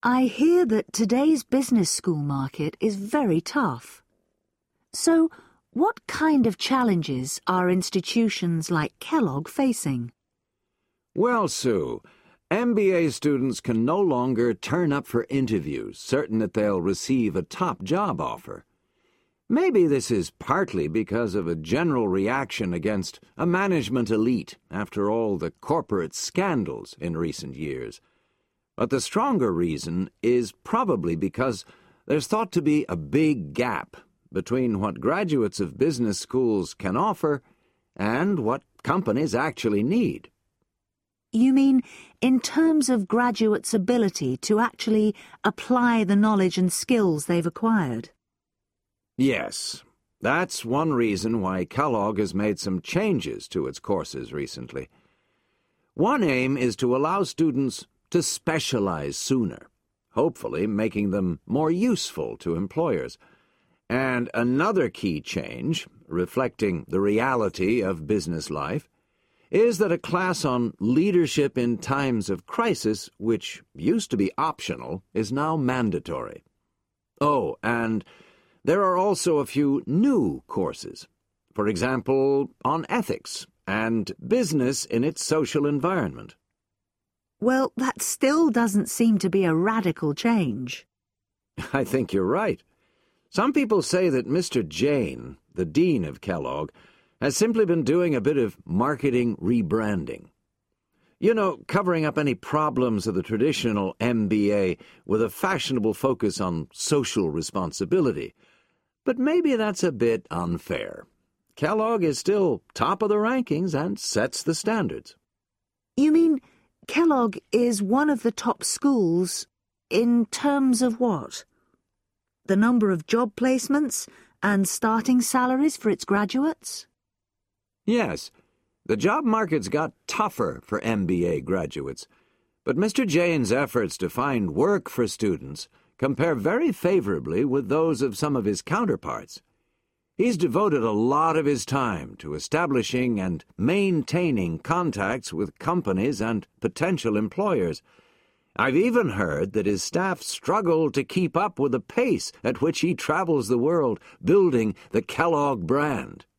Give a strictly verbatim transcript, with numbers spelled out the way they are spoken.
I hear that today's business school market is very tough. So, what kind of challenges are institutions like Kellogg facing? Well, Sue, M B A students can no longer turn up for interviews, certain that they'll receive a top job offer. Maybe this is partly because of a general reaction against a management elite after all the corporate scandals in recent years. But the stronger reason is probably because there's thought to be a big gap between what graduates of business schools can offer and what companies actually need. You mean in terms of graduates' ability to actually apply the knowledge and skills they've acquired? Yes, that's one reason why Kellogg has made some changes to its courses recently. One aim is to allow students to specialize sooner, hopefully making them more useful to employers. And another key change, reflecting the reality of business life, is that a class on leadership in times of crisis, which used to be optional, is now mandatory. Oh, and there are also a few new courses, for example, on ethics and business in its social environment. Well, that still doesn't seem to be a radical change. I think you're right. Some people say that Mister Jain, the dean of Kellogg, has simply been doing a bit of marketing rebranding. You know, covering up any problems of the traditional M B A with a fashionable focus on social responsibility. But maybe that's a bit unfair. Kellogg is still top of the rankings and sets the standards. You mean Kellogg is one of the top schools in terms of what? The number of job placements and starting salaries for its graduates? Yes, the job market's got tougher for M B A graduates, but Mister Jain's efforts to find work for students compare very favorably with those of some of his counterparts. He's devoted a lot of his time to establishing and maintaining contacts with companies and potential employers. I've even heard that his staff struggle to keep up with the pace at which he travels the world building the Kellogg brand.